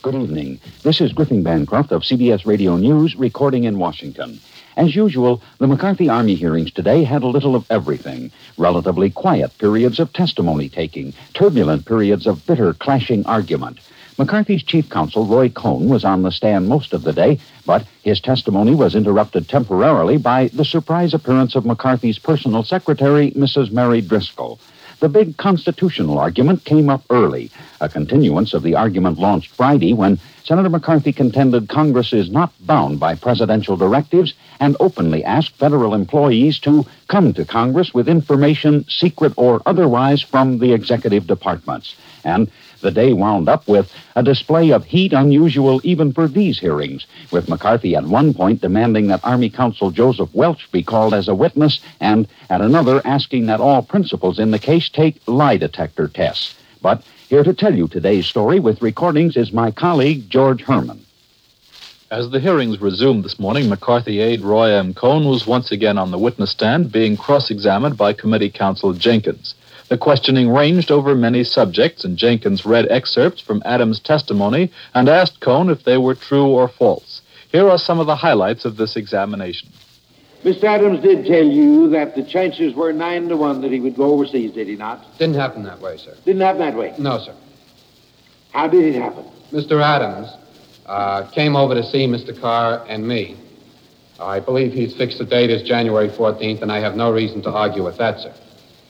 Good evening. This is Griffin Bancroft of CBS Radio News recording in Washington. As usual, the McCarthy Army hearings today had a little of everything. Relatively quiet periods of testimony taking, turbulent periods of bitter clashing argument. McCarthy's chief counsel, Roy Cohn, was on the stand most of the day, but his testimony was interrupted temporarily by the surprise appearance of McCarthy's personal secretary, Mrs. Mary Driscoll. The big constitutional argument came up early, a continuance of the argument launched Friday when Senator McCarthy contended Congress is not bound by presidential directives and openly asked federal employees to come to Congress with information, secret or otherwise, from the executive departments. And the day wound up with a display of heat unusual even for these hearings, with McCarthy at one point demanding that Army Counsel Joseph Welch be called as a witness, and at another asking that all principals in the case take lie detector tests. But here to tell you today's story with recordings is my colleague, George Herman. As the hearings resumed this morning, McCarthy aide Roy M. Cohn was once again on the witness stand, being cross-examined by committee counsel Jenkins. The questioning ranged over many subjects, and Jenkins read excerpts from Adams' testimony and asked Cohn if they were true or false. Here are some of the highlights of this examination. Mr. Adams did tell you that the chances were 9-1 that he would go overseas, did he not? Didn't happen that way, sir. Didn't happen that way? No, sir. How did it happen? Mr. Adams came over to see Mr. Carr and me. I believe he's fixed the date as January 14th, and I have no reason to argue with that, sir.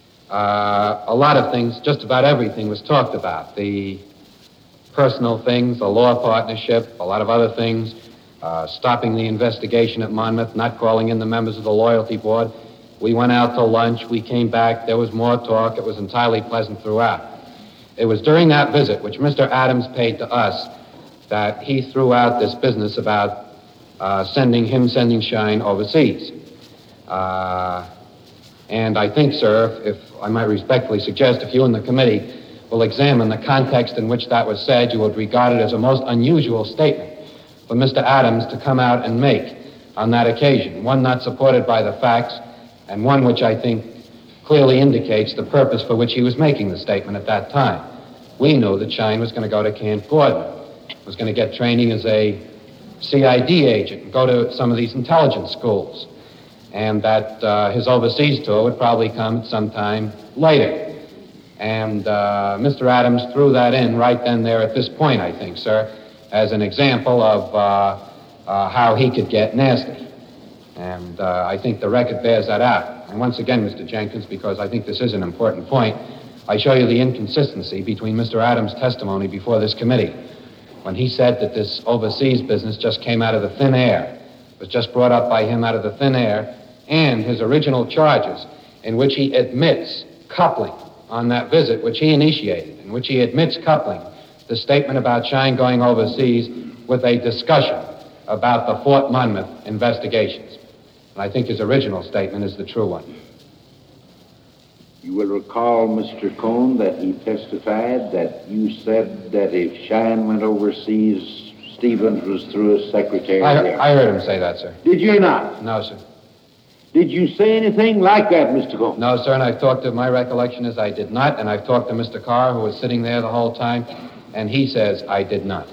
A lot of things, just about everything was talked about. The personal things, the law partnership, a lot of other things, stopping the investigation at Monmouth, not calling in the members of the loyalty board. We went out to lunch. We came back. There was more talk. It was entirely pleasant throughout. It was during that visit, which Mr. Adams paid to us, that he threw out this business about sending Shine overseas. And I think, sir, if I might respectfully suggest, if you and the committee will examine the context in which that was said, you would regard it as a most unusual statement for Mr. Adams to come out and make on that occasion, one not supported by the facts, and one which I think clearly indicates the purpose for which he was making the statement at that time. We knew that Shine was going to go to Camp Gordon, was going to get training as a CID agent, and go to some of these intelligence schools, and that his overseas tour would probably come at some time later. And Mr. Adams threw that in right then there at this point, I think, sir, as an example of how he could get nasty. And I think the record bears that out. And once again, Mr. Jenkins, because I think this is an important point, I show you the inconsistency between Mr. Adams' testimony before this committee, when he said that this overseas business just came out of the thin air, was just brought up by him out of the thin air, and his original charges, in which he admits coupling on that visit, which he initiated, in which he admits coupling the statement about Shine going overseas with a discussion about the Fort Monmouth investigations. And I think his original statement is the true one. You will recall, Mr. Cohn, that he testified that you said that if Shine went overseas, Stevens was through as secretary. I heard him say that, sir. Did you not? No, sir. Did you say anything like that, Mr. Cohn? No, sir, and I've talked to, my recollection is I did not, and I've talked to Mr. Carr, who was sitting there the whole time, and he says I did not.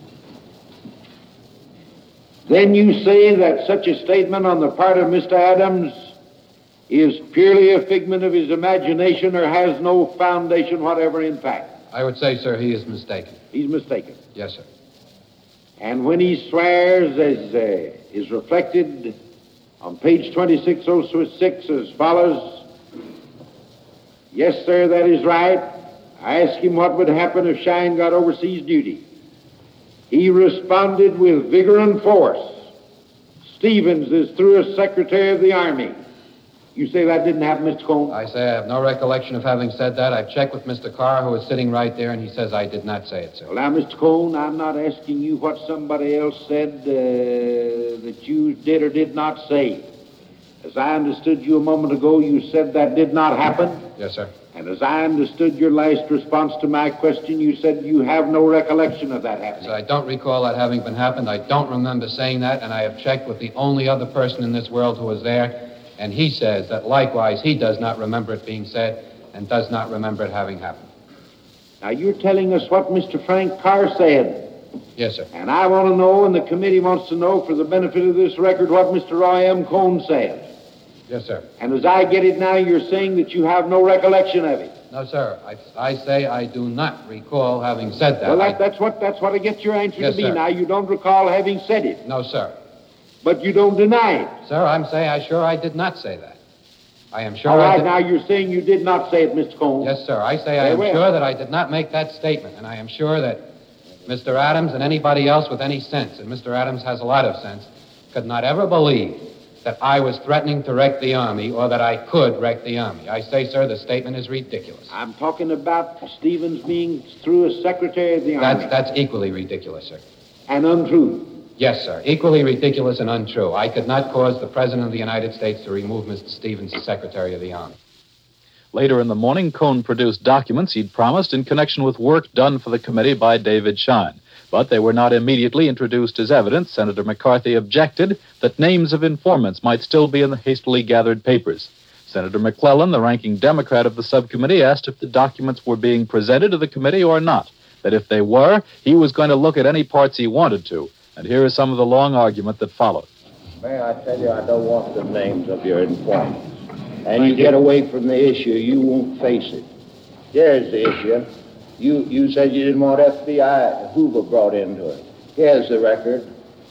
Then you say that such a statement on the part of Mr. Adams is purely a figment of his imagination or has no foundation whatever in fact? I would say, sir, he is mistaken. He's mistaken. Yes, sir. And when he swears, as is reflected on page 2606 as follows, yes, sir, that is right. I asked him what would happen if Shine got overseas duty. He responded with vigor and force. Stevens is through as Secretary of the Army. You say that didn't happen, Mr. Cohn? I say I have no recollection of having said that. I've checked with Mr. Carr, who is sitting right there, and he says I did not say it, sir. Well, now, Mr. Cohn, I'm not asking you what somebody else said that you did or did not say. As I understood you a moment ago, you said that did not happen. Yes, sir. And as I understood your last response to my question, you said you have no recollection of that happening. So I don't recall that having been happened. I don't remember saying that, and I have checked with the only other person in this world who was there, and he says that likewise he does not remember it being said and does not remember it having happened. Now, you're telling us what Mr. Frank Carr said. Yes, sir. And I want to know, and the committee wants to know, for the benefit of this record, what Mr. Roy M. Cohn says. Yes, sir. And as I get it now, you're saying that you have no recollection of it. No, sir. I say I do not recall having said that. Well, that's what I get your answer Yes, to be sir. now. You don't recall having said it. No, sir. But you don't deny it. Sir, I'm saying I did not say that. I am sure All I right, did. now you're saying you did not say it, Mr. Cohn. Yes, sir. I say I am Very well. sure that I did not make that statement, and I am sure that Mr. Adams and anybody else with any sense, and Mr. Adams has a lot of sense, could not ever believe that I was threatening to wreck the Army or that I could wreck the Army. I say, sir, the statement is ridiculous. I'm talking about Stevens being through as Secretary of the Army. That's equally ridiculous, sir. And untrue. Yes, sir. Equally ridiculous and untrue. I could not cause the President of the United States to remove Mr. Stevens as Secretary of the Army. Later in the morning, Cohn produced documents he'd promised in connection with work done for the committee by David Shine. But they were not immediately introduced as evidence. Senator McCarthy objected that names of informants might still be in the hastily gathered papers. Senator McClellan, the ranking Democrat of the subcommittee, asked if the documents were being presented to the committee or not. That if they were, he was going to look at any parts he wanted to. And here is some of the long argument that followed. May I tell you, I don't want the names of your informants. And you get away from the issue, you won't face it. Here's the issue. You said you didn't want FBI Hoover brought into it. Here's the record.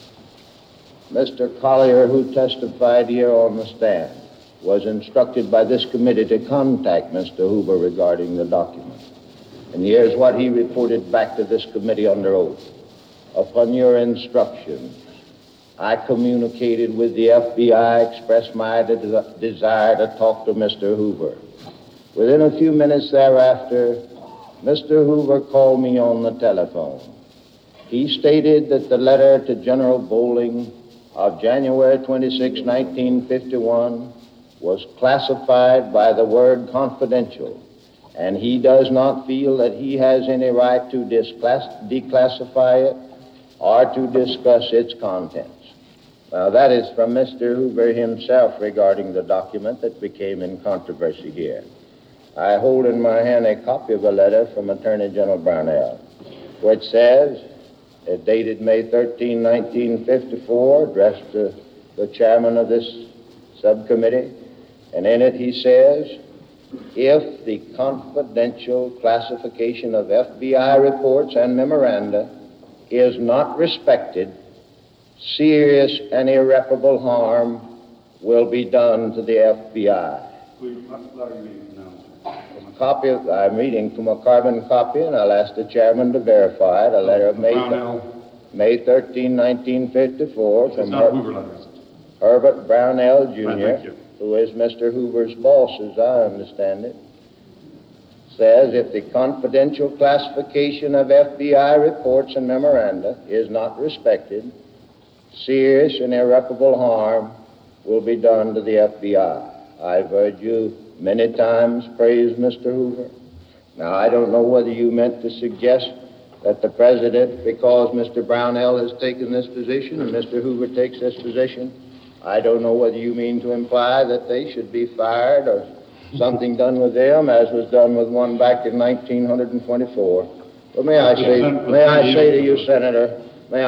Mr. Collier, who testified here on the stand, was instructed by this committee to contact Mr. Hoover regarding the document. And here's what he reported back to this committee under oath. Upon your instructions, I communicated with the FBI, expressed my desire to talk to Mr. Hoover. Within a few minutes thereafter, Mr. Hoover called me on the telephone. He stated that the letter to General Bolling of January 26, 1951 was classified by the word confidential, and he does not feel that he has any right to declassify it or to discuss its contents. Now, that is from Mr. Hoover himself regarding the document that became in controversy here. I hold in my hand a copy of a letter from Attorney General Brownell, which says, dated May 13, 1954, addressed to the chairman of this subcommittee, and in it he says, if the confidential classification of FBI reports and memoranda is not respected, serious and irreparable harm will be done to the FBI. I'm reading from a carbon copy, and I'll ask the chairman to verify it. A letter of May 13, 1954 from Herbert Brownell, Jr., who is Mr. Hoover's boss, as I understand it, says if the confidential classification of FBI reports and memoranda is not respected, serious and irreparable harm will be done to the FBI. I've heard you many times praise Mr. Hoover. Now, I don't know whether you meant to suggest that the president, because Mr. Brownell has taken this position and Mr. Hoover takes this position, I don't know whether you mean to imply that they should be fired or something done with them, as was done with one back in 1924. But may I say to you, Senator,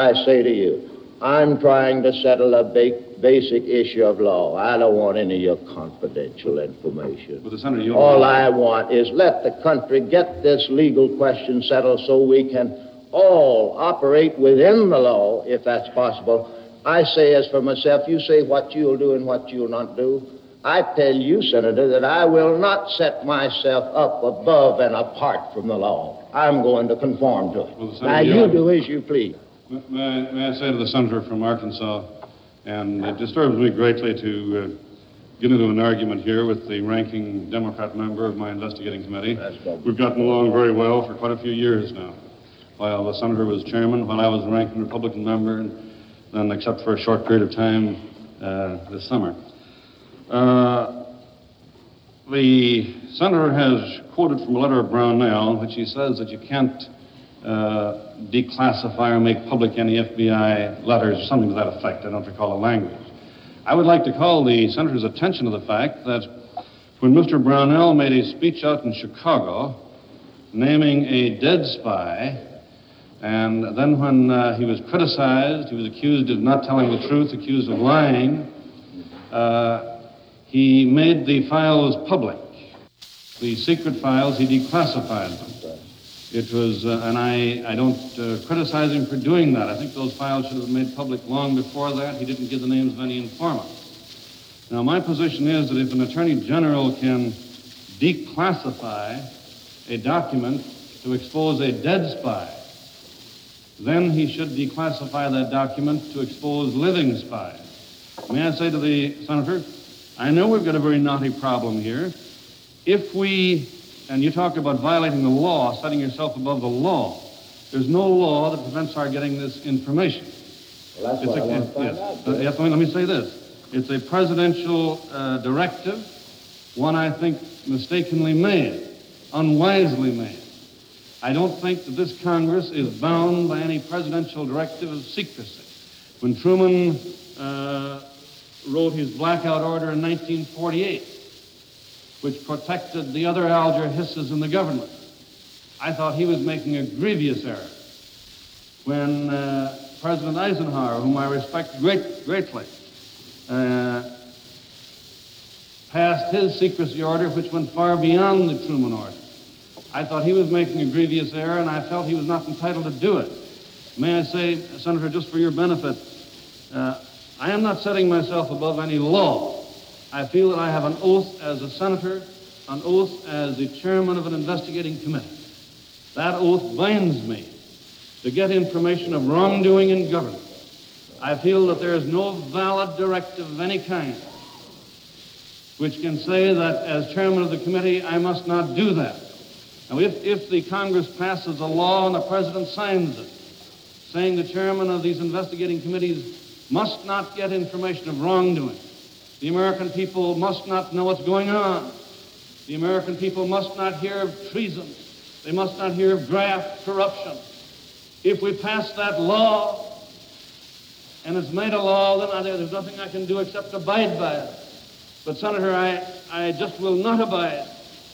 I'm trying to settle a basic issue of law. I don't want any of your confidential information. Well, Senator, all I want is let the country get this legal question settled so we can all operate within the law, if that's possible. I say as for myself, you say what you'll do and what you'll not do. I tell you, Senator, that I will not set myself up above and apart from the law. I'm going to conform to it. Well, Senator, now, you do as you please. May I say to the senator from Arkansas, and it disturbs me greatly to get into an argument here with the ranking Democrat member of my investigating committee. We've gotten along very well for quite a few years now. While the senator was chairman, while I was the ranking Republican member, and then except for a short period of time this summer. The senator has quoted from a letter of Brownell, in which he says that you can't declassify or make public any FBI letters, or something to that effect. I don't recall the language. I would like to call the senator's attention to the fact that when Mr. Brownell made a speech out in Chicago naming a dead spy And then when he was criticized, he was accused of not telling the truth, accused of lying, he made the files public. The secret files, he declassified them. It was, and I don't criticize him for doing that. I think those files should have been made public long before that. He didn't give the names of any informants. Now, my position is that if an attorney general can declassify a document to expose a dead spy, then he should declassify that document to expose living spies. May I say to the senator, I know we've got a very knotty problem here. If we, and you talk about violating the law, setting yourself above the law, there's no law that prevents our getting this information. Well, that's what I want to find out. Yes, let me say this. It's a presidential directive, one I think mistakenly made, unwisely made. I don't think that this Congress is bound by any presidential directive of secrecy. When Truman wrote his blackout order in 1948, which protected the other Alger hisses in the government, I thought he was making a grievous error. When President Eisenhower, whom I respect greatly, passed his secrecy order, which went far beyond the Truman order, I thought he was making a grievous error, and I felt he was not entitled to do it. May I say, Senator, just for your benefit, I am not setting myself above any law. I feel that I have an oath as a senator, an oath as the chairman of an investigating committee. That oath binds me to get information of wrongdoing in government. I feel that there is no valid directive of any kind which can say that as chairman of the committee, I must not do that. Now, if the Congress passes a law and the president signs it, saying the chairman of these investigating committees must not get information of wrongdoing, the American people must not know what's going on, the American people must not hear of treason, they must not hear of graft, corruption. If we pass that law, and it's made a law, then there's nothing I can do except abide by it. But, Senator, I just will not abide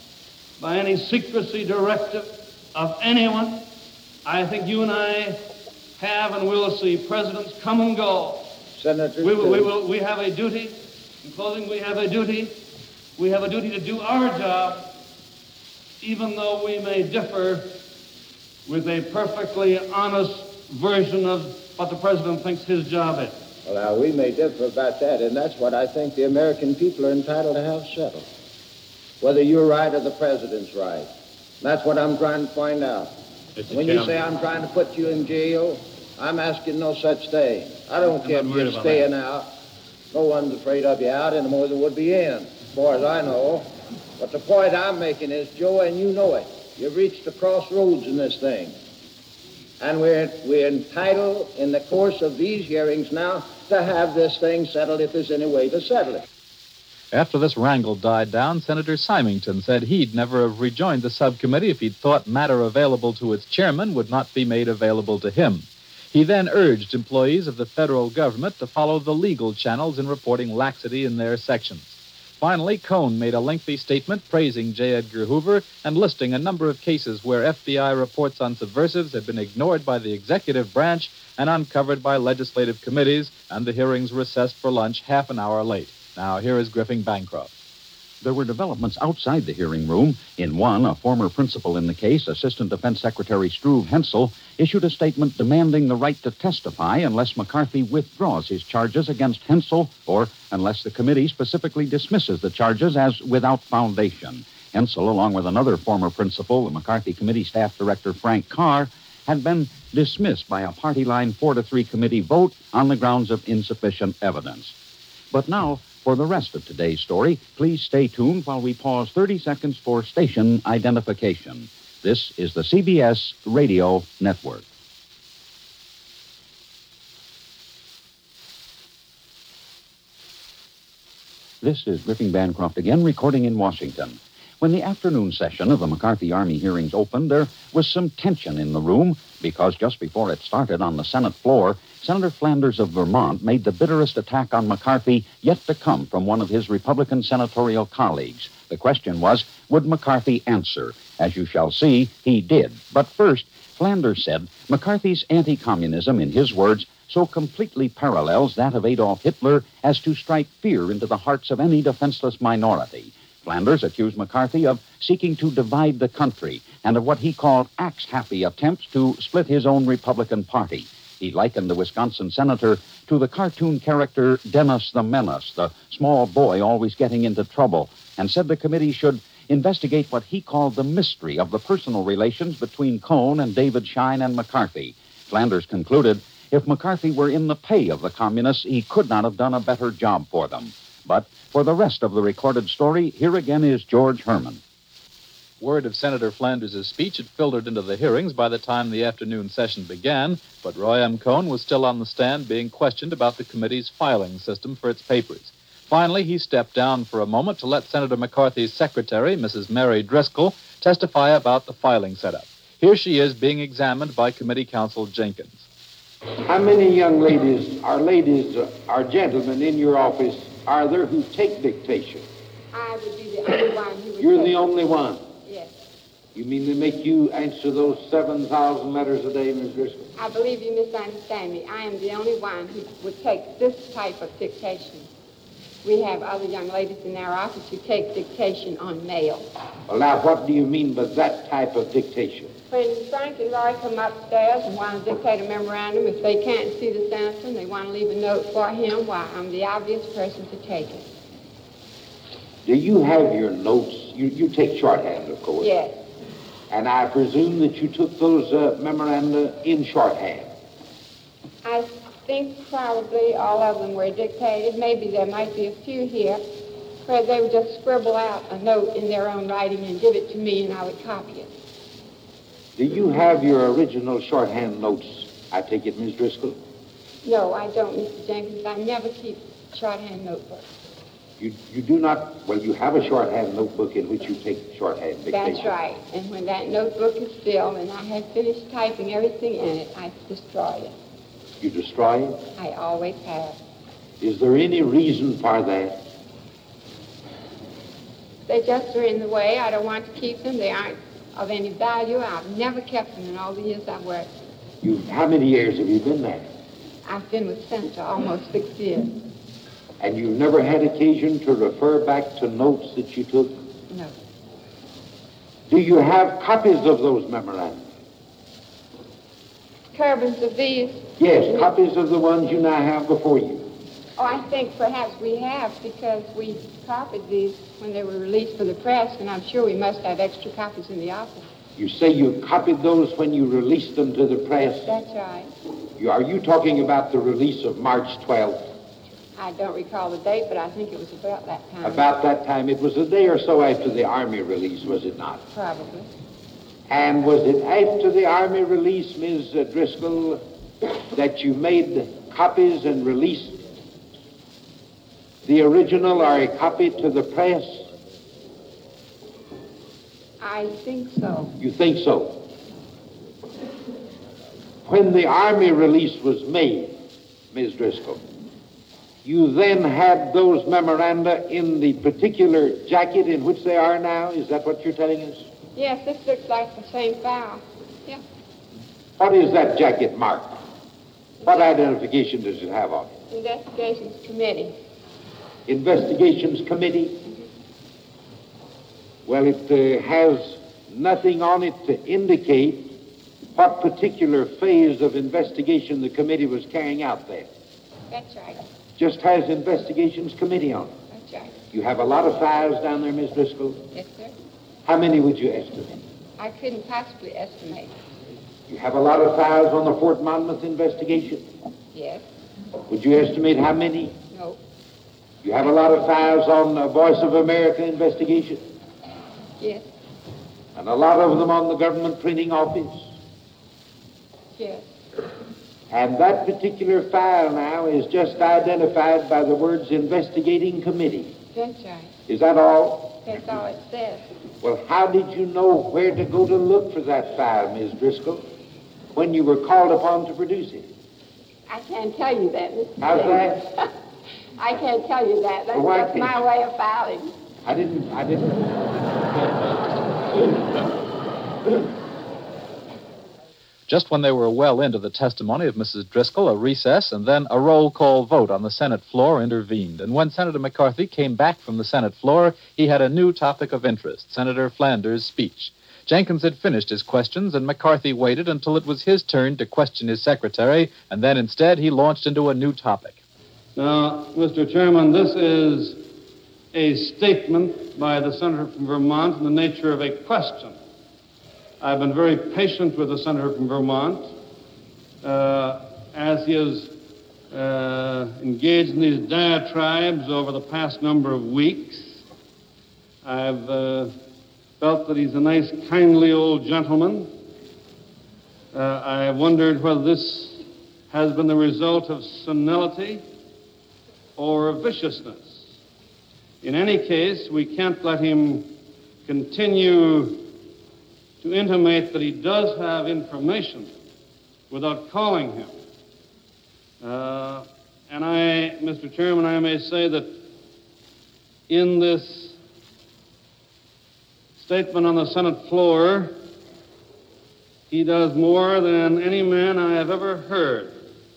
by any secrecy directive of anyone. I think you and I have and will see presidents come and go. Senator, we have a duty. In closing, we have a duty. We have a duty to do our job, even though we may differ with a perfectly honest version of what the president thinks his job is. Well, now, we may differ about that, and that's what I think the American people are entitled to have settled. Whether you're right or the president's right. That's what I'm trying to find out. When you say I'm trying to put you in jail, I'm asking no such thing. I don't care if you're staying out. No one's afraid of you out any more than would be in, as far as I know. But the point I'm making is, Joe, and you know it, you've reached a crossroads in this thing. And we're entitled, in the course of these hearings now, to have this thing settled if there's any way to settle it. After this wrangle died down, Senator Symington said he'd never have rejoined the subcommittee if he'd thought matter available to its chairman would not be made available to him. He then urged employees of the federal government to follow the legal channels in reporting laxity in their sections. Finally, Cohn made a lengthy statement praising J. Edgar Hoover and listing a number of cases where FBI reports on subversives had been ignored by the executive branch and uncovered by legislative committees, and the hearings recessed for lunch half an hour late. Now, here is Griffin Bancroft. There were developments outside the hearing room. In one, a former principal in the case, Assistant Defense Secretary Struve Hensel, issued a statement demanding the right to testify unless McCarthy withdraws his charges against Hensel or unless the committee specifically dismisses the charges as without foundation. Hensel, along with another former principal, the McCarthy Committee Staff Director Frank Carr, had been dismissed by a party-line 4-3 committee vote on the grounds of insufficient evidence. But now, for the rest of today's story, please stay tuned while we pause 30 seconds for station identification. This is the CBS Radio Network. This is Griffin Bancroft again, recording in Washington. When the afternoon session of the McCarthy Army hearings opened, there was some tension in the room because just before it started on the Senate floor, Senator Flanders of Vermont made the bitterest attack on McCarthy yet to come from one of his Republican senatorial colleagues. The question was, would McCarthy answer? As you shall see, he did. But first, Flanders said McCarthy's anti-communism, in his words, so completely parallels that of Adolf Hitler as to strike fear into the hearts of any defenseless minority. Flanders accused McCarthy of seeking to divide the country and of what he called axe-happy attempts to split his own Republican Party. He likened the Wisconsin senator to the cartoon character Dennis the Menace, the small boy always getting into trouble, and said the committee should investigate what he called the mystery of the personal relations between Cohn and David Schein and McCarthy. Flanders concluded if McCarthy were in the pay of the communists, he could not have done a better job for them. But for the rest of the recorded story, here again is George Herman. Word of Senator Flanders' speech had filtered into the hearings by the time the afternoon session began, but Roy M. Cohn was still on the stand being questioned about the committee's filing system for its papers. Finally, he stepped down for a moment to let Senator McCarthy's secretary, Mrs. Mary Driscoll, testify about the filing setup. Here she is being examined by Committee Counsel Jenkins. How many young ladies are gentlemen in your office are there who take dictation? I would be the only one who would You're take the it. only one. Yes. You mean they make you answer those 7,000 letters a day, Miss Driscoll? I believe you misunderstand me. I am the only one who would take this type of dictation. We have other young ladies in our office who take dictation on mail. Well, now, what do you mean by that type of dictation? When Frank and Roy come upstairs and want to dictate a memorandum, if they can't see the senator and they want to leave a note for him, why, I'm the obvious person to take it. Do you have your notes? You take shorthand, of course. Yes. And I presume that you took those memoranda in shorthand. I think probably all of them were dictated. Maybe there might be a few here where they would just scribble out a note in their own writing and give it to me and I would copy it. Do you have your original shorthand notes, I take it, Miss Driscoll? No, I don't, Mr. Jenkins. I never keep shorthand notebooks. You do not, well, you have a shorthand notebook in which you take shorthand dictation. That's right. And when that notebook is filled and I have finished typing everything in it, I destroy it. You destroy it? I always have. Is there any reason for that? They just are in the way. I don't want to keep them. They aren't of any value. I've never kept them in all the years I've worked. How many years have you been there? I've been with Senator almost 6 years. And you've never had occasion to refer back to notes that you took? No. Do you have copies of those memoranda? Copies of these? Yes, copies of the ones you now have before you. Oh, I think perhaps we have because we copied these when they were released for the press, and I'm sure we must have extra copies in the office. You say you copied those when you released them to the press? That's right. Are you talking about the release of March 12th? I don't recall the date, but I think it was about that time. About that time. It was a day or so after the Army release, was it not? Probably. And was it after the Army release, Ms. Driscoll, that you made copies and released the original or a copy to the press? I think so. You think so? When the Army release was made, Ms. Driscoll, you then had those memoranda in the particular jacket in which they are now? Is that what you're telling us? Yes, this looks like the same file. Yeah. What is that jacket marked? What identification does it have on it? Investigations Committee. Investigations Committee? Well, it has nothing on it to indicate what particular phase of investigation the committee was carrying out there. That's right. Just has Investigations Committee on it. That's right. You have a lot of files down there, Miss Driscoll? Yes, sir. How many would you estimate? I couldn't possibly estimate. You have a lot of files on the Fort Monmouth investigation? Yes. Would you estimate how many? No. You have a lot of files on the Voice of America investigation? Yes. And a lot of them on the government printing office? Yes. And that particular file now is just identified by the words Investigating Committee. That's right. Is that all? That's all it says. Well, how did you know where to go to look for that file, Ms. Driscoll, when you were called upon to produce it? I can't tell you that, Mr. How's Jenkins. that? I can't tell you that. That's Well, why just can't my you? way of filing. I didn't. Just when they were well into the testimony of Mrs. Driscoll, a recess and then a roll call vote on the Senate floor intervened. And when Senator McCarthy came back from the Senate floor, he had a new topic of interest, Senator Flanders' speech. Jenkins had finished his questions, and McCarthy waited until it was his turn to question his secretary, and then instead he launched into a new topic. Now, Mr. Chairman, this is a statement by the senator from Vermont in the nature of a question. I've been very patient with the senator from Vermont as he has engaged in these diatribes over the past number of weeks. I've felt that he's a nice, kindly old gentleman. I have wondered whether this has been the result of senility or of viciousness. In any case, we can't let him continue to intimate that he does have information without calling him. And Mr. Chairman, I may say that in this statement on the Senate floor, he does more than any man I have ever heard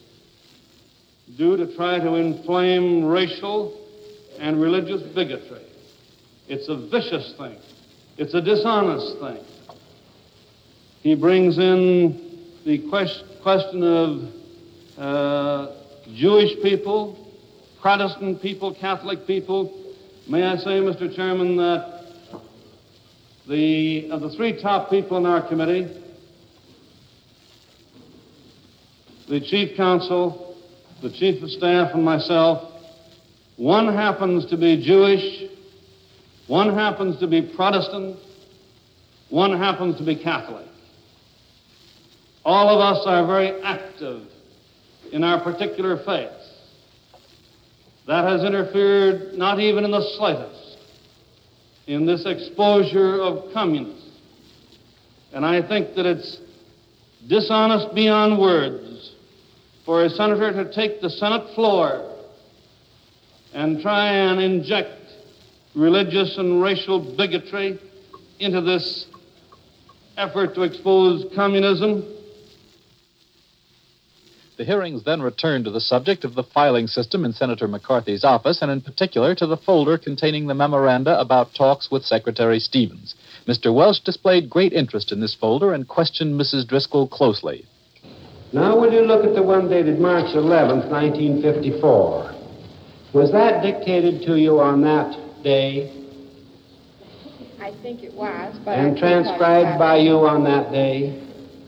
do to try to inflame racial and religious bigotry. It's a vicious thing. It's a dishonest thing. He brings in the question of Jewish people, Protestant people, Catholic people. May I say, Mr. Chairman, that of the three top people in our committee, the chief counsel, the chief of staff, and myself, one happens to be Jewish, one happens to be Protestant, one happens to be Catholic. All of us are very active in our particular faiths. That has interfered not even in the slightest in this exposure of communists. And I think that it's dishonest beyond words for a senator to take the Senate floor and try and inject religious and racial bigotry into this effort to expose communism. The hearings then returned to the subject of the filing system in Senator McCarthy's office, and in particular to the folder containing the memoranda about talks with Secretary Stevens. Mr. Welch displayed great interest in this folder and questioned Mrs. Driscoll closely. Now, will you look at the one dated March 11th, 1954? Was that dictated to you on that day? I think it was, but... And transcribed by you on that day?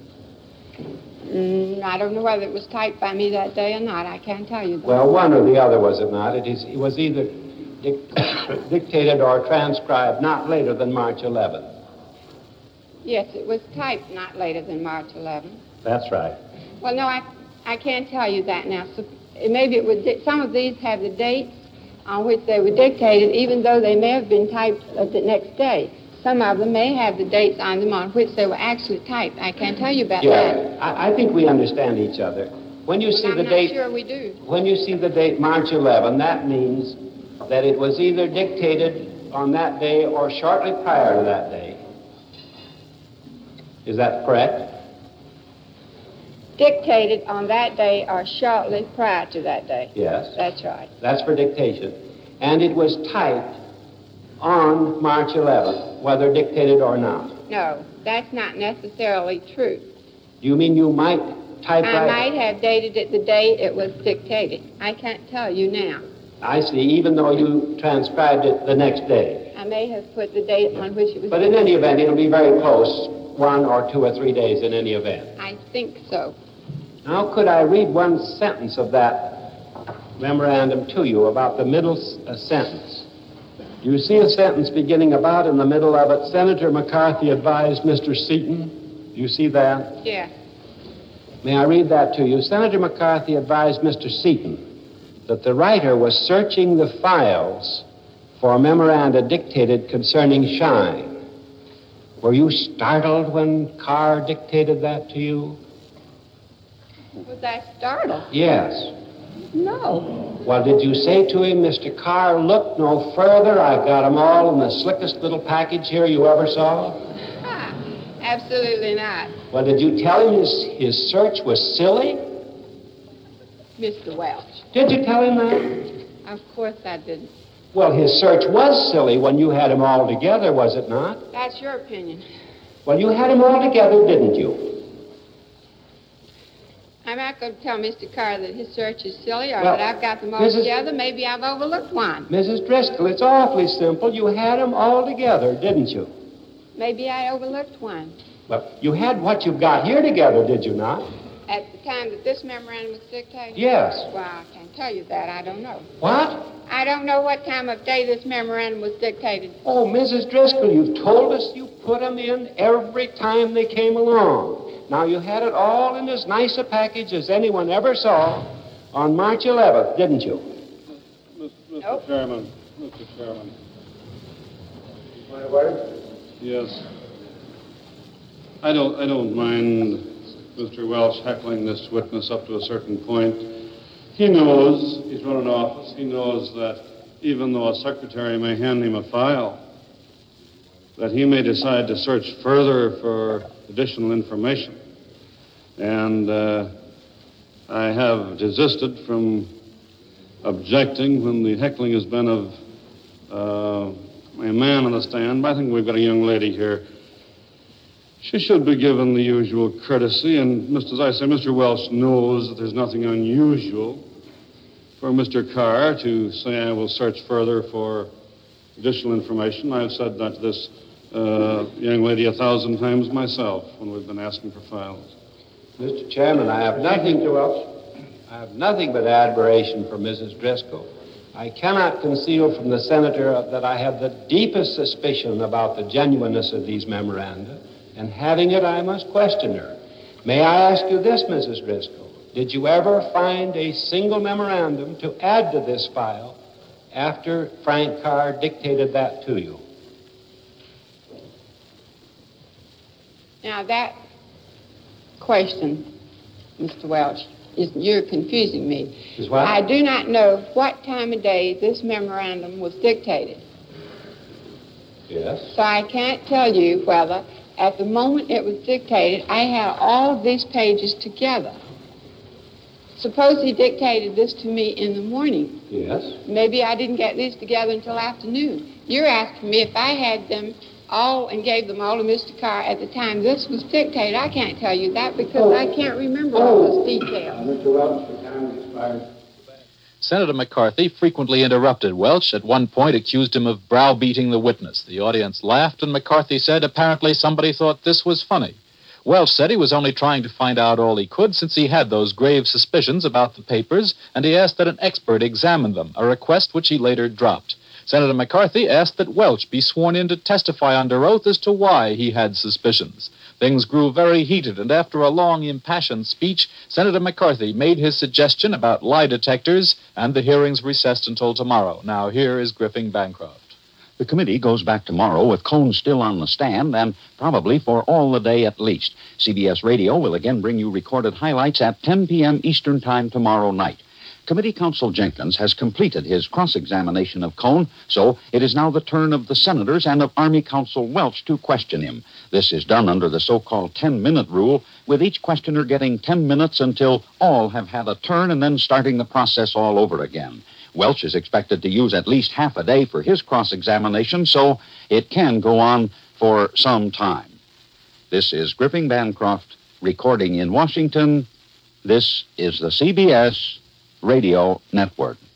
I don't know whether it was typed by me that day or not. I can't tell you that. Well, one or the other, was it not? It was either dictated or transcribed not later than March 11th. Yes, it was typed not later than March 11th. That's right. Well, no, I can't tell you that now. So maybe it would. Some of these have the dates on which they were dictated, even though they may have been typed the next day. Some of them may have the dates on them on which they were actually typed. I can't tell you about that. I think we understand each other. When you see the date, I'm not sure we do. When you see the date March 11, that means that it was either dictated on that day or shortly prior to that day. Is that correct? Dictated on that day or shortly prior to that day. Yes. That's right. That's for dictation. And it was typed on March 11th, whether dictated or not. No, that's not necessarily true. You mean you might type I might have dated it the day it was dictated. I can't tell you now. I see, even though you transcribed it the next day. I may have put the date on which it was But in any event, it'll be very close, 1 or 2 or 3 days in any event. I think so. Now, could I read one sentence of that memorandum to you about the middle sentence? You see a sentence beginning about in the middle of it, Senator McCarthy advised Mr. Seaton. Do you see that? Yeah. May I read that to you? Senator McCarthy advised Mr. Seaton that the writer was searching the files for memoranda dictated concerning Shine. Were you startled when Carr dictated that to you? Was I startled? Yes. No. Well, did you say to him, Mr. Carr, look no further, I've got them all in the slickest little package here you ever saw? Absolutely not. Well, did you tell him his search was silly? Mr. Welch. Did you tell him that? Of course I didn't. Well, his search was silly when you had him all together, was it not? That's your opinion. Well, you had him all together, didn't you? I'm not going to tell Mr. Carr that his search is silly or Well, that I've got them all together. Maybe I've overlooked one. Mrs. Driscoll, it's awfully simple. You had them all together, didn't you? Maybe I overlooked one. Well, you had what you've got here together, did you not? At the time that this memorandum was dictated? Yes. Well, I can't tell you that. I don't know. What? I don't know what time of day this memorandum was dictated. Oh, Mrs. Driscoll, you've told us you put them in every time they came along. Now, you had it all in as nice a package as anyone ever saw on March 11th, didn't you? Mr. Chairman. Mr. Chairman. Want a word? Yes. I don't mind Mr. Welch heckling this witness up to a certain point. He knows he's run an office. He knows that even though a secretary may hand him a file, that he may decide to search further for additional information. And I have desisted from objecting when the heckling has been of a man on the stand. But I think we've got a young lady here. She should be given the usual courtesy. And as I say, Mr. Welch knows that there's nothing unusual for Mr. Carr to say, I will search further for additional information. I've said that to this young lady 1,000 times myself when we've been asking for files. Mr. Chairman, I have nothing but admiration for Mrs. Driscoll. I cannot conceal from the senator that I have the deepest suspicion about the genuineness of these memoranda, and having it, I must question her. May I ask you this, Mrs. Driscoll? Did you ever find a single memorandum to add to this file after Frank Carr dictated that to you? Now, that question, Mr. Welch, you're confusing me. Is what? I do not know what time of day this memorandum was dictated. Yes. So I can't tell you whether, at the moment it was dictated, I had all of these pages together. Suppose he dictated this to me in the morning. Yes. Maybe I didn't get these together until afternoon. You're asking me if I had them all and gave them all to Mr. Carr at the time this was dictated. I can't tell you that because I can't remember all those details. Mr. Welch, the time has expired. Senator McCarthy frequently interrupted Welch. At one point, accused him of browbeating the witness. The audience laughed, and McCarthy said apparently somebody thought this was funny. Welch said he was only trying to find out all he could since he had those grave suspicions about the papers, and he asked that an expert examine them, a request which he later dropped. Senator McCarthy asked that Welch be sworn in to testify under oath as to why he had suspicions. Things grew very heated, and after a long, impassioned speech, Senator McCarthy made his suggestion about lie detectors, and the hearings recessed until tomorrow. Now, here is Griffin Bancroft. The committee goes back tomorrow with Cohn still on the stand and probably for all the day at least. CBS Radio will again bring you recorded highlights at 10 p.m. Eastern Time tomorrow night. Committee Counsel Jenkins has completed his cross-examination of Cohn, so it is now the turn of the senators and of Army Counsel Welch to question him. This is done under the so-called 10-minute rule, with each questioner getting 10 minutes until all have had a turn and then starting the process all over again. Welch is expected to use at least half a day for his cross-examination, so it can go on for some time. This is Griffin Bancroft recording in Washington. This is the CBS Radio Network.